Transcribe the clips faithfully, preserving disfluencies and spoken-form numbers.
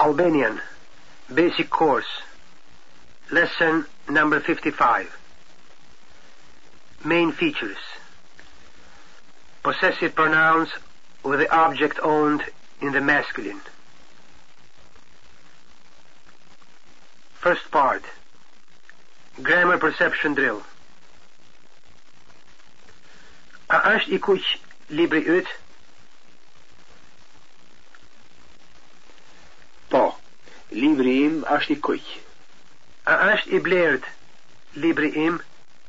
Albanian, Basic Course, Lesson number fifty-five. Main features. Possessive pronouns with the object owned in the masculine. First part. Grammar perception drill. A është I kuq libri yt? Po, libri im është I kuq. A është I blert libri im?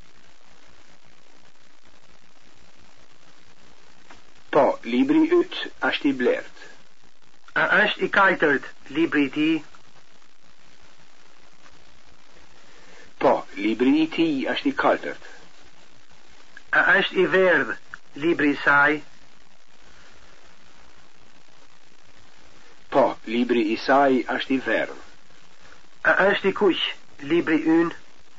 Po, libri yt është I blert. A është I kaltërt libri I ti? Po, libri I ti është I kaltërt. A është I verdh libri I saj? Po, libri I saj është I verdh. A është I kuq libri ynë?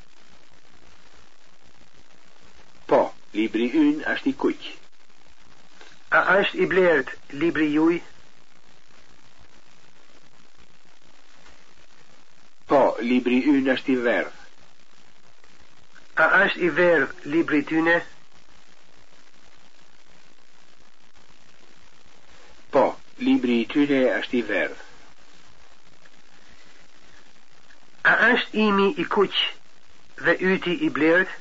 Po, libri ynë është I kuq. A është I blert libri juj? Po, libri ynë është I verdh. A është I verdh libri tyne? Po, libri I tyne është I verdh. A është imi I kuq dhe yti I blert?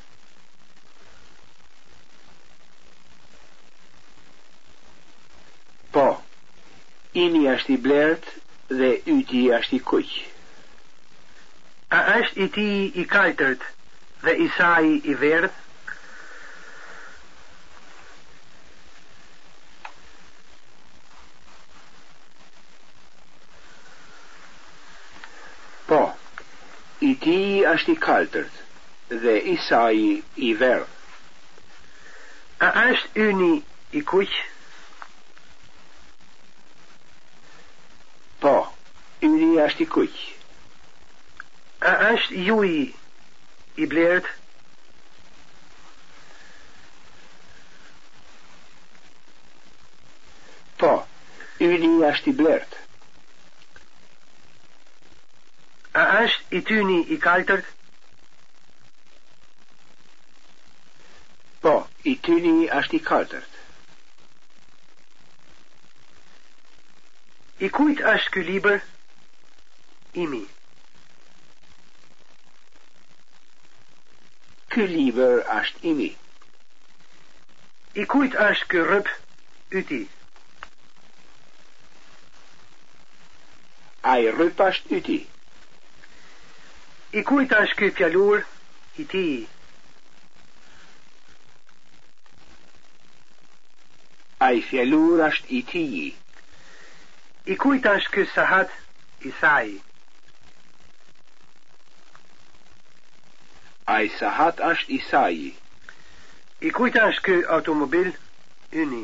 Po, imi është I blert dhe yti është I kuq. A është I ti I kaltërt dhe I saj I verdh? Po, I ti është I kaltërt dhe I saj I verdh. A është yni I kuq? Po, yni është I kuq. A është juj I blert? Po, yni është I blert. A është I tyni I kaltërt? Po, I tyni është I kaltërt. I kujt është ky libër? Imi. Ky libër është imi. I kujt është ky rryp yti? Ai rryp është yti. I kujt është ky fjalur I ti? Ai fjalur është I ti. I kujt është ky sahat I saj? Ai sahat është I saj. I kujt është ky automobil yni?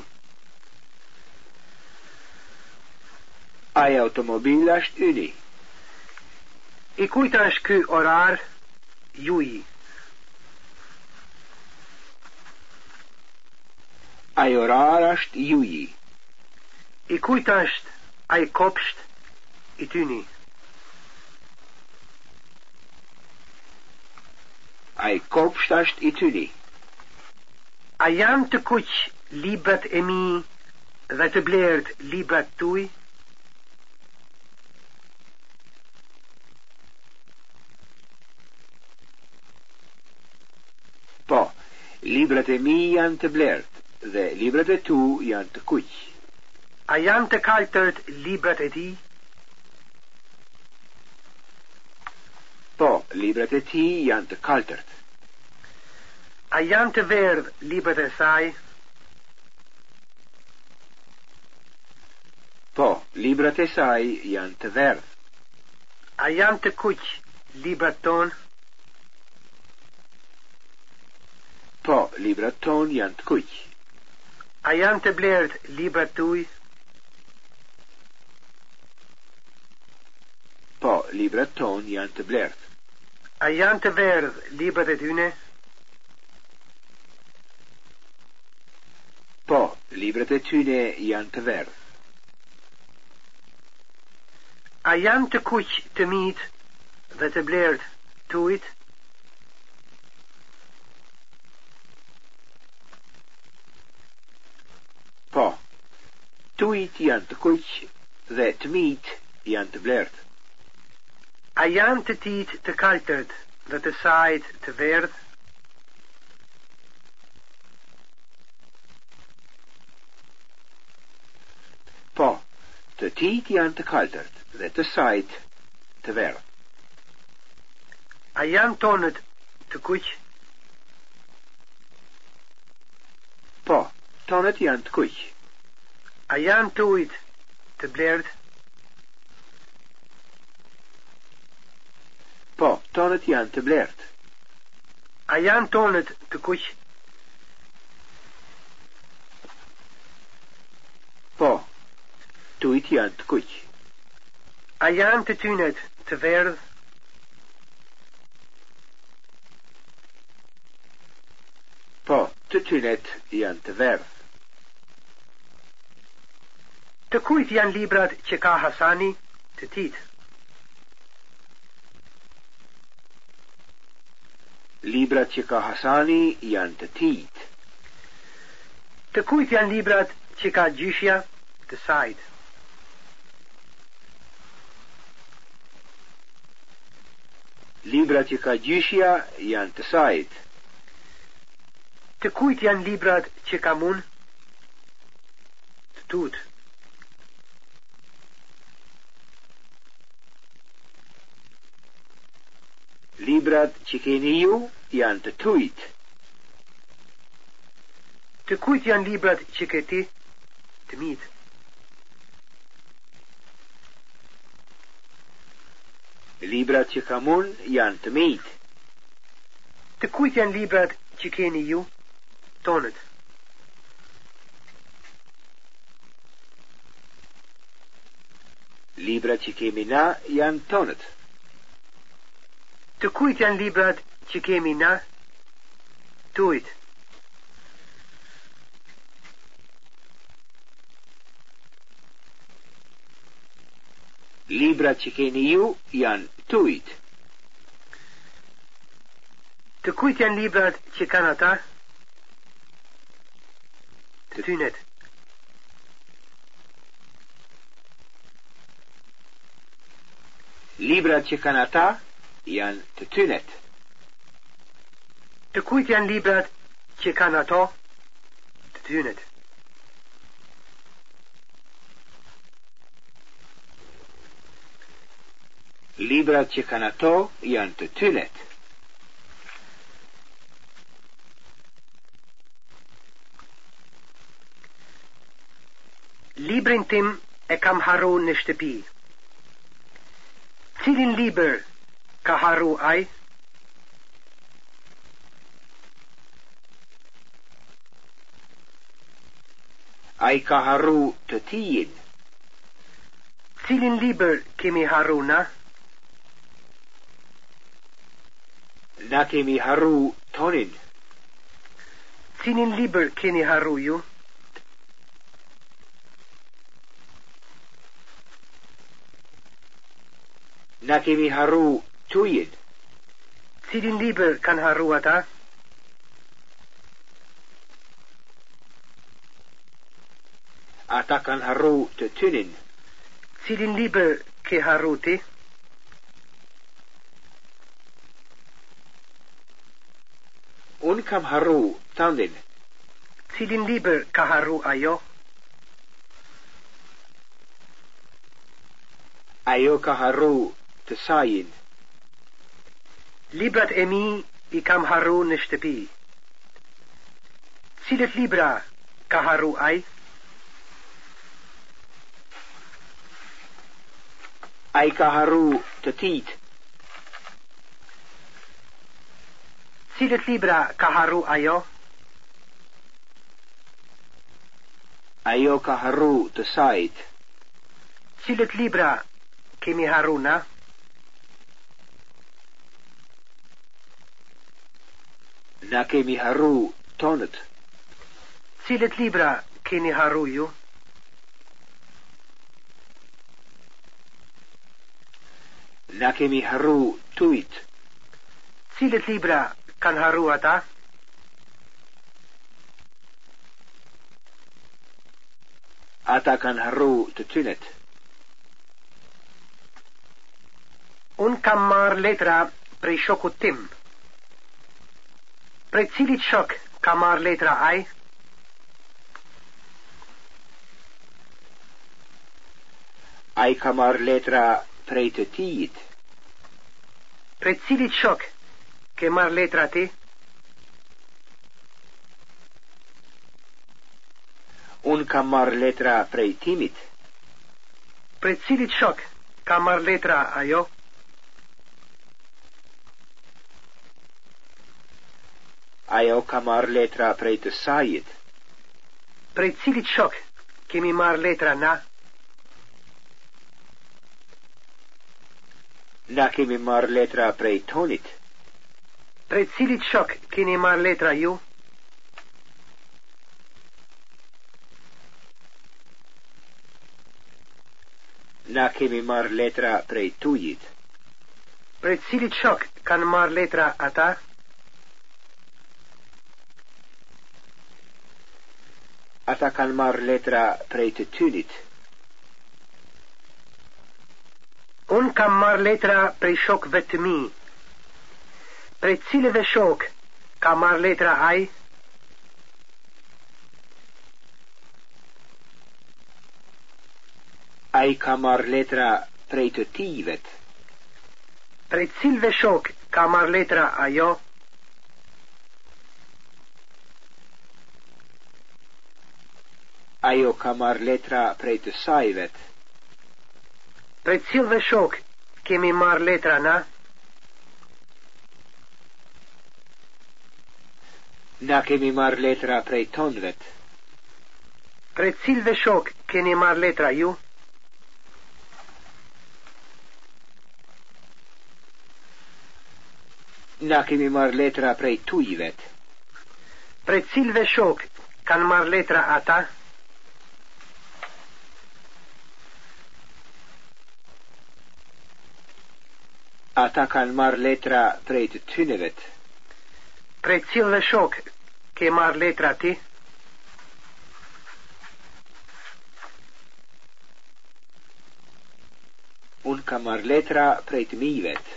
Ai automobil është yni. I kujt është ky orar juj? Ai orar është juj. I kujt është ai kopsht I tyni? Ai kopsht është I tyni. A janë të kuq librat e mi dhe të blert librat tuj? Po, librat e mi janë të blert dhe librat e tu janë të kuq. A janë të kaltërt librat e ti? Po, librat e ti janë të kaltërt. A janë të verdh librat e saj? Po, librat e saj janë të verdh. A janë të kuq librat ton? Po, librat ton janë të kuq. A janë të blert librat tuj? Po, librat ton janë të blert. A janë të verdh librat e tyne? Po, librat e tyne janë të verdh. A A janë të kuq të mit dhe të blerd tuit? Po, tuit janë të kuq dhe të mit janë të blerd. A janë të tit të kaltërt dhe të sajt të verdh? Po, të tit janë të kaltërt dhe të sajt të verdh. A janë tonët të kuq? Po, tonët janë të kuq. A janë tuit të blerd? Po, tonët janë të blerd. A janë tonët të kuq? Po, tuit janë të kuq. A janë të tynet të verdh? Po, të tynet janë të verdh. Të kujt janë librat që ka Hasani? Të tit. Librat që ka Hasani janë të tit. Të kujt janë librat që ka gjyshja? Të sajt. Librat që ka gjyshja janë të sajt. Të kujt janë librat që ka mun? Të tut. Librat që keni ju janë të tujt. Të kujt janë librat që ke ti? Të mit. Librat që ka mun janë të mit. Të kujt janë librat që keni ju? Tonët. Librat që kemi na janë tonët. Të kujt janë librat që kemi na? Tuit. Librat që keni ju janë tuit. Të kujt janë librat që kanë ata? Të tynet. Librat që kanë ata janë të tynet. Të kujt janë librat që kanë ato? Të tynet. Librat që kanë ato janë të tynet. Librin tim e kam harru në shtëpi. Cilin liber ka harru ai? Ai ka harru të tijin. Cilin liber kemi harru na? Na kemi harru tonin. Cilin liber keni harru ju? Na kemi harru tujin. Cilin liber kan harru ata? Ata kan harru të tynin. Cilin liber ke harru ti? Un kam harru tandin. Cilin liber ka harru ajo? Ajo ka harru të sajin. Librat e mi I kam harru në shtëpi. Cilët libra ka harru ai? Ai ka harru të tit. Cilët libra ka harru ajo? Ajo ka harru të sajt. Cilët libra kemi harru na? Na kemi harru tonët. Cilët libra keni harru ju? Na kemi harru tujt. Cilët libra kanë harru ata? Ata kanë harru të tynet. Unë kam marrë letra prej shokut tim. Prej cilit shok ka marrë letra ai? Ai ka marrë letra prej të tijit. Prej cilit shok ke marrë letra ti? Unë kam marrë letra prej timit. Prej cilit shok ka marrë letra ajo? Ajo ka marrë letra prej të sajit. Prej cilit shok kemi marrë letra na? Na kemi marrë letra prej tonit. Prej cilit shok keni marrë letra ju? Na kemi marrë letra prej tujit. Prej cilit shok kanë marrë letra ata? Ata kanë marrë letra prej të tynit. Unë kam marrë letra prej shokëve të mi. Prej cilëve shok ka marrë letra ai? Ai ka marrë letra prej të tijvet. Prej cilëve shok ka marrë letra ajo? Ajo ka marrë letra prej të sajvet. Prej cilëve shok kemi marrë letra na? Na kemi marrë letra prej tonvet. Prej cilëve shok keni marrë letra ju? Na kemi marrë letra prej tujvet. Prej cilëve shok kanë marrë letra ata? Ata kanë marrë letra prej të tynevet. Prej cilëve shok ke marrë letra ti? Unë ka marrë letra prej të mivet.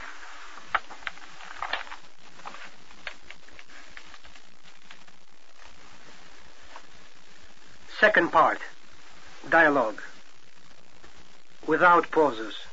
Second part. Dialogue. Without pauses.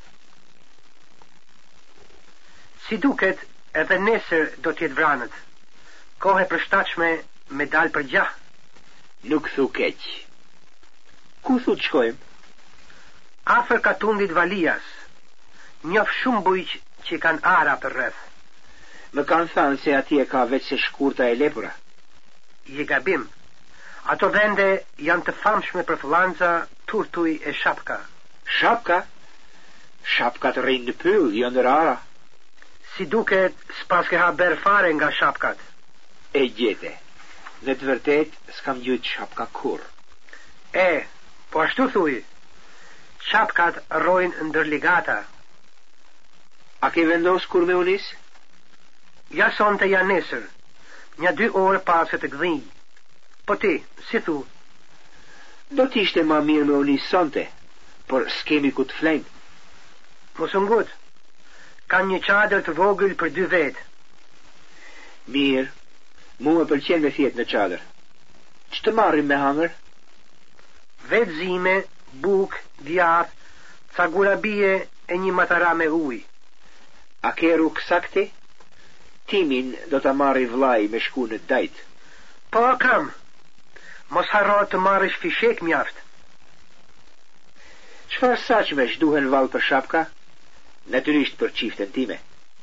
Si duket, edhe nesër do t'jetë vranët. Kohë e përshtatshme me dalë për gjah. Nuk thu keq. Ku thu të shkojmë? Afër ka tundit Valias. Njoh shumë bujq që kanë ara për rreth. Më kanë thënë se atje ka veç se shkurta e lepura. Je gabim. Ato vende janë të famshme për fëllanca, turtuj e shapka. Shapka? Shapka të rrinë në pyll, jo në rara. Si duket, s'pas ke haber fare nga shapkat. E gjete, në të vërtet s'kam gjujt shapka kur. E, po ashtu thuj, shapkat rrojnë ndër ligata. A ke vendos kur me unis? Ja sonte ja nesër, një dy orë pas e të gdhinj. Po ti, si thu? Do t'ishte ma mirë me unis sonte, por s'kemi ku të flejmë. Mosungut, kanë një qadër të vogël për dy vetë. Mirë, mu më pëlqen me fjetë në qadër. Që të marrim me hangër? Vetë zime, buk, djath, ca gurabie e një matara me uj. A ke rrugë sakti? Timin do ta marri vllai me shku në dajt. Po kam. Mos harro të marrësh fishek mjaft. Çfarë saqmesh duhen vallë për shapka? Natyrisht për çiften time.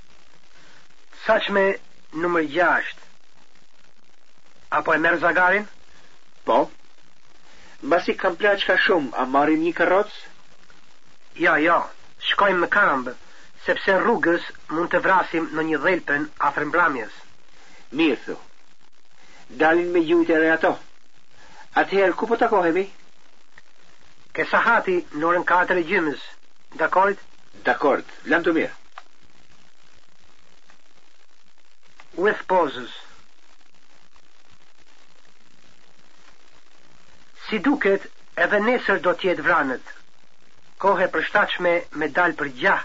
Saqme numër gjashtë. Apo e merr zagarin? Po. Mbasi kam plaçka shumë, a marrim një karroc? Ja, ja, shkojmë në kambë, sepse rrugës mund të vrasim në një dhelpen afër mbramjes. Mirë thu. Dalin me gjujt edhe ato. Atëherë ku po takohemi? Ke sahati në orën katër e gjymës. Dakord? Dakord, lam të mirë. With pauses. Si duket, edhe nesër do t'jetë vranët. Kohë e përshtatshme me dal për gjah.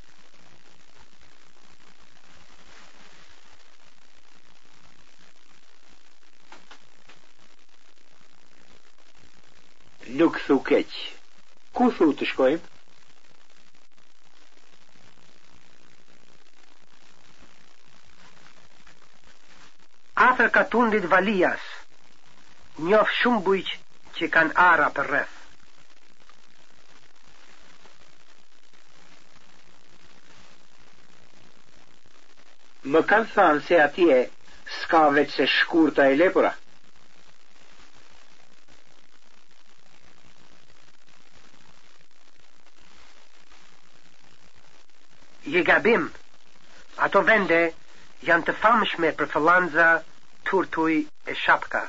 Nuk thu keq. Ku thu të shkojmë? Afër ka tundit Valias, njoh shumë bujq që kanë ara për rreth. Më kanë thënë se atje s'ka veç se shkurta e lepura. Je gabim. Ato vende janë të famshme për fëllanza, turtuj e shapka.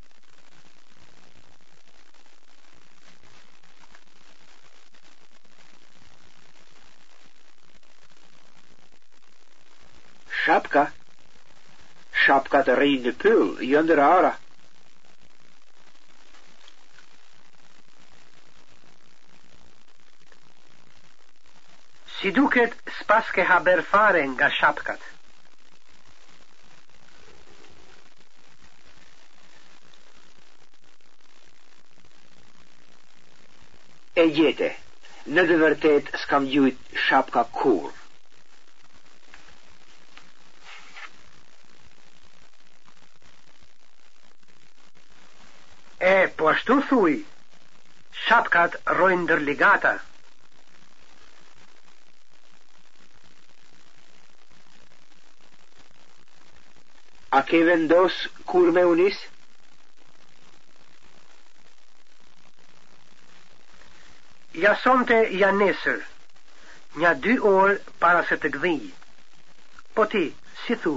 Shapka? Shapka të rrinë në pyll, jo ndër ara. Si duket, s'pas ke haber fare nga shapkat. E gjete, në të vërtet s'kam gjujt shapka kur. E, po ashtu thuj, shapkat rojnë ndër ligata. A ke vendos kur me unis? Ja sonte ja nesër, nja dy orë para se të gdhij. Po ti, si thu?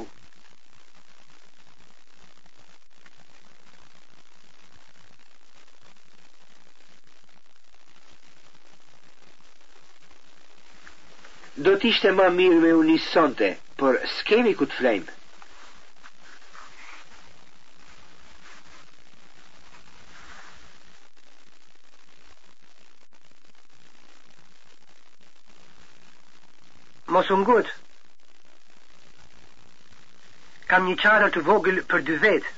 Do t'ishte ma mirë me unis sonte, por s'kemi ku t'flejmë. Mos u ngut. Kam një qarë të vogël për dy vetë.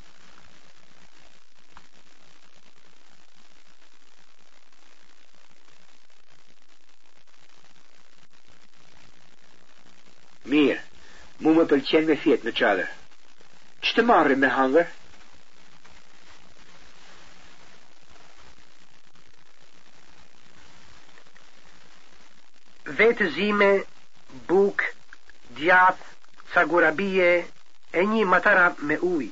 Mirë, mu më pëlqen me fjetë në qadër. Që të marrim me hangër? Vetë zime, buk, djath, cagurabie e një matara me uj.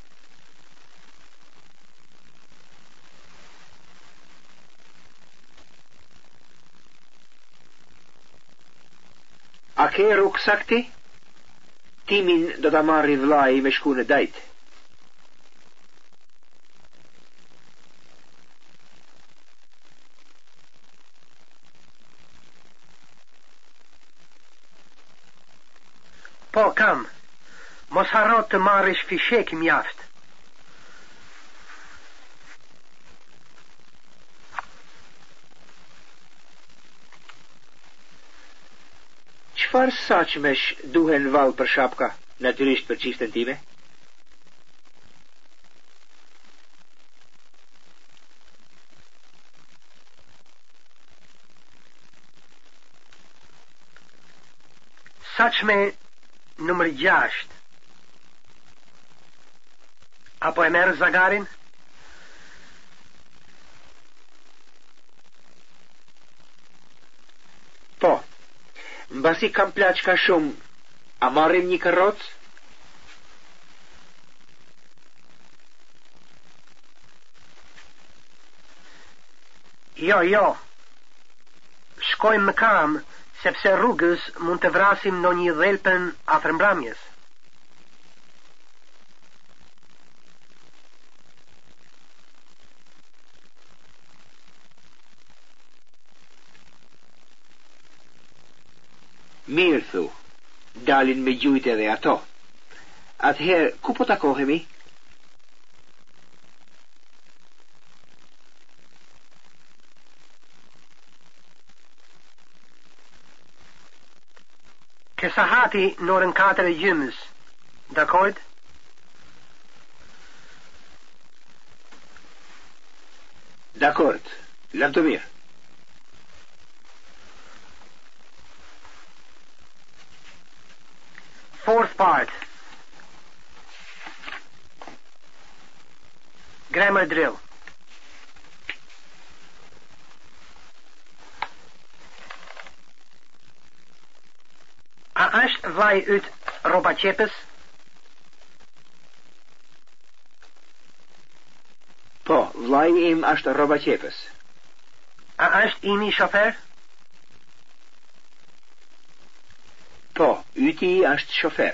A ke ruksakti? Timin do ta marri vllai me shku në dajt. Po kam, mos harro të marrish fishek mjaft. Qfar saqmesh duhen val për shapka, natyrisht për çiftën time? Saqme numër gjasht. Apo e merë zagarin? Po, mbasi kam plaq ka shumë, a marrim një karroc? Jo, jo. Shkojmë më kam, sepse rrugës mund të vrasim në një dhelpen afër mbrëmjes. Mirë thu, dalin me gjujt edhe ato. Atëherë, ku po takohemi? Kësa hati në orën katër e gjymës. Dakord? Dakord, lam të mirë. Fourth part. Grammar drill. A është vllai yt rroba qepës? Po, vllai im është rroba qepës. A është imi shofer? Po, yti është shofer.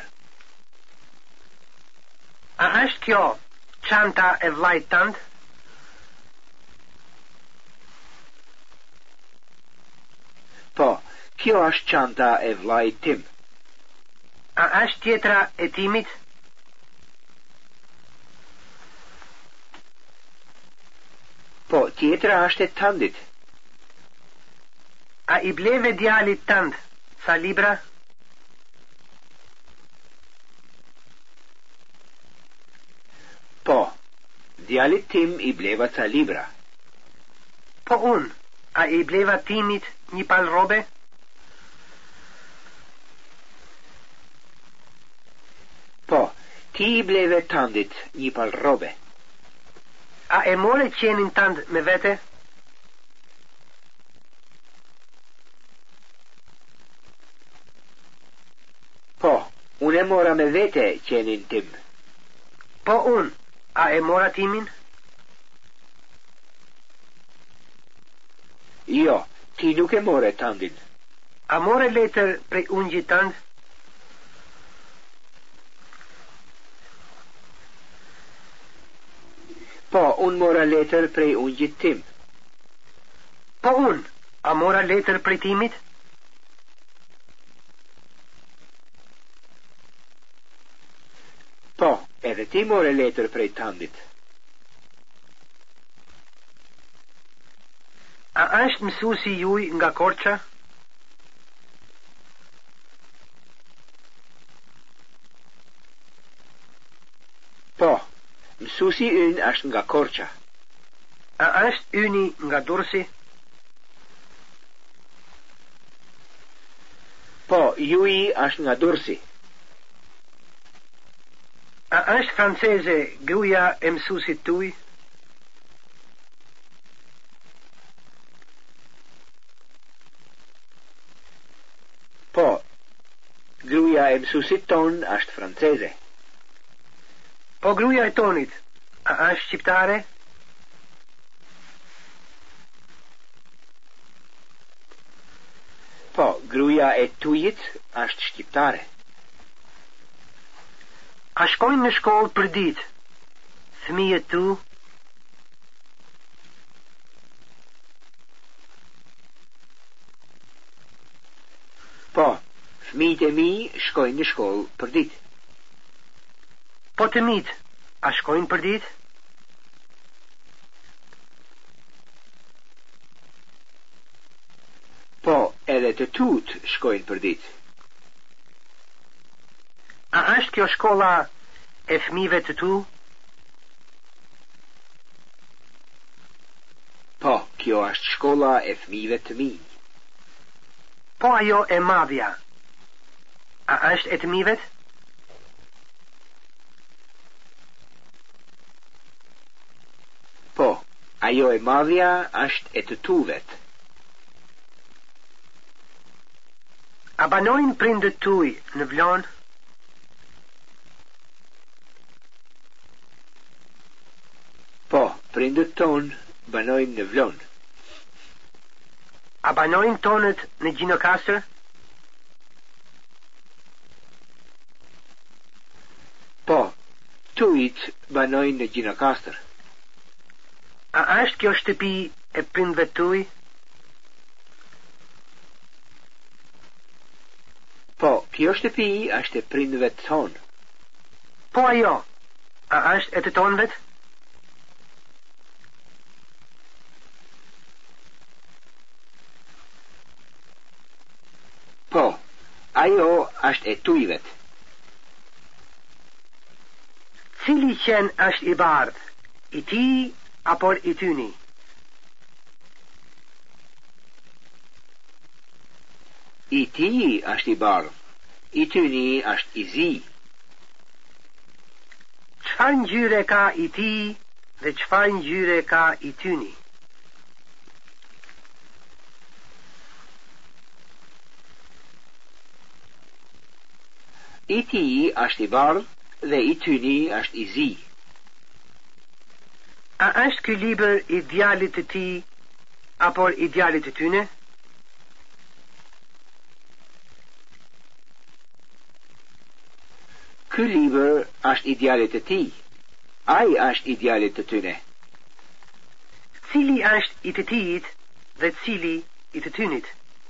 A është kjo çanta e vllait tënd? Po, kjo është çanta e vllait tim. A është tjetra e timit? Po, tjetra është e tëndit. A i bleve djalit tënd sa libra? Po, djalit tim i bleva ca libra. Po unë, a i bleva timit një pal robe? Po, ti i bleve tëndit një pal robe. A e more qenin tënd me vete? Po, unë e mora me vete qenin tim. Po unë, a e mora timin? Jo, ti nuk e more tëndin. A more letër prej ungjit tënd? Po, unë mora letër prej ungjit tim. Po unë, a mora letër prej timit? Po, edhe ti more letër prej tëndit. A është mësuesi juaj nga Korça? Po, mësuesi ynë është nga Korça. A është yni nga Durrësi? Po, juaj është nga Durrësi. A është franceze gruaja e mësuesit tuaj? Po, gruaja e mësuesit ton është franceze. Po gruaja e tonit, a është shqiptare? Po, gruaja e tujit është shqiptare. A shkojnë në shkollë për ditë? Fëmijët tu? Po, fëmijët e mi shkojnë në shkollë për ditë. Po të mitë, a shkojnë për ditë? Po, edhe të tut shkojnë për ditë. A është kjo shkolla e fëmijëve të tu? Po, kjo është shkolla e fëmijëve të mi. Po ajo e madhja, a është e të mivet? Po, ajo e madhja është e të tuvet. A banojnë prindët tuaj në Vlorë? Po, prindët tonë banojnë në Vlorë. A banojnë tonët në Gjinokastër? Po, tujt banojnë në Gjinokastër. A është kjo shtëpi e prindëve tuaj? Kjo shtëpi është e prindëve ton. Po ajo, a është e të tonëvet? Po, ajo është e tujvet. Cili qen është i bardh, i ti apo i tyni? I ti është i bardh, i tyni është i zi. Çfarë ngjyre ka i ti dhe çfarë ngjyre ka i tyni? I ti është i bardh dhe i tyni është i zi. A është ky libër i djalit të ti apo i djalit të tyne? Ky libër është i djalit të ti. Ai është i djalit të tyne. Cili është i të tijit dhe cili i të tynit?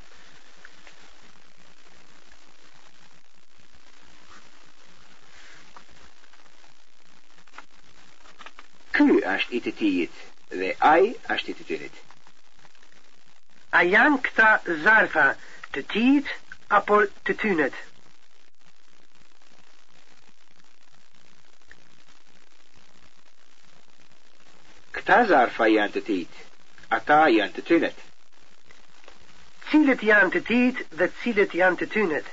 Ky është i të tijit dhe ai është i të tynit. A janë këta zarfa të tijit apo të tynet? Këta zarfa janë të tijit, ata janë të tynet. Cilët janë të tijit dhe cilët janë të tynet?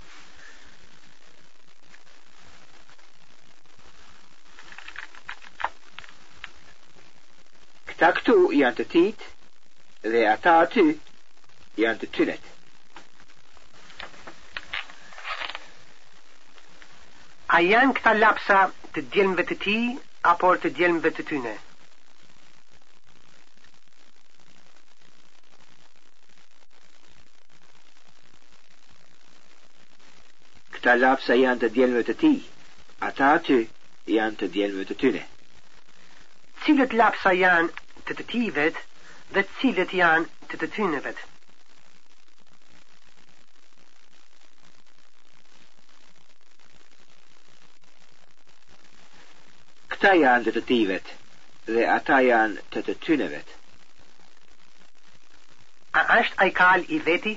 Këta këtu janë të tijit dhe ata aty janë të tynet. A janë këta lapsa të djelmëve të ti apo të djelmëve të tyne? Këta lapsa janë të djelmëve të ti, ata aty janë të djelmëve të tyne. Cilët lapsa janë të të tivet dhe cilët janë të të tynevet? Këta janë të të tivet dhe ata janë të të tynevet. A është ai kal i veti?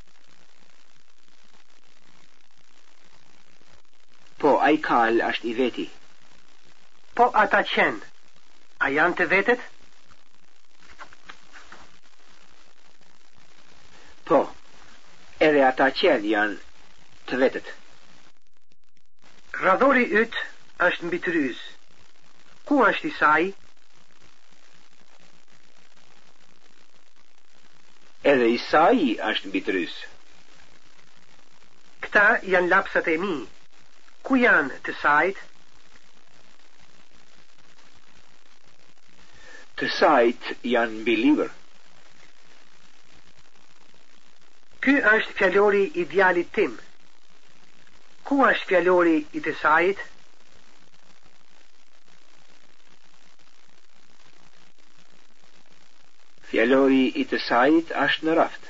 Po, ai kal është i veti. Po ata qenë, a janë të vetet? Po, edhe ata qenë janë të vetet. Radhori yt është mbi tryez. Ku është i saj? Edhe i saj është mbi tryez. Këta janë lapsat e mi. Ku janë të sajt? Të sajt janë mbi libër. Ky është fjalori i djalit tim. Ku është fjalori i të sajt? Fjalori i të sajt është në raft.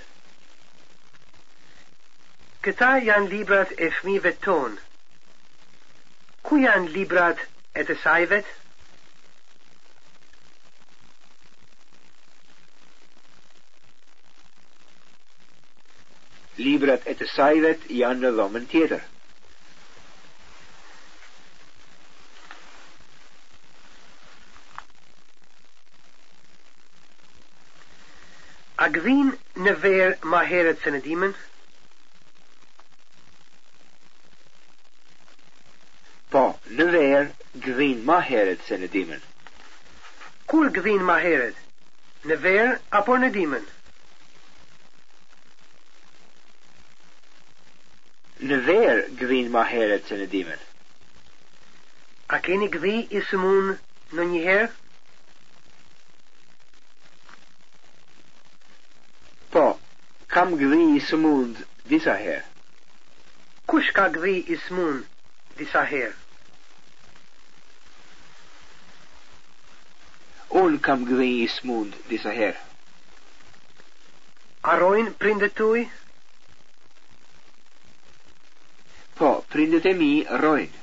Këta janë librat e fëmijëve ton. Ku janë librat e të sajvet? Librat e të sajvet janë në dhomën tjetër. A gdhin në verë ma herët se në dimën? Po, në verë gdhin ma herët se në dimën. Kur gdhin ma herët? Në verë apo në dimën? Në verë gdhin ma herët se në dimën. A keni gdhi i sëmun në njëherë? Po, kam gdhi i sëmund disa herë. Kush ka gdhi i sëmun disa herë? Unë kam gdhi i smund disa herë. Arrojnë prindet tuj? Prindet e mi roin.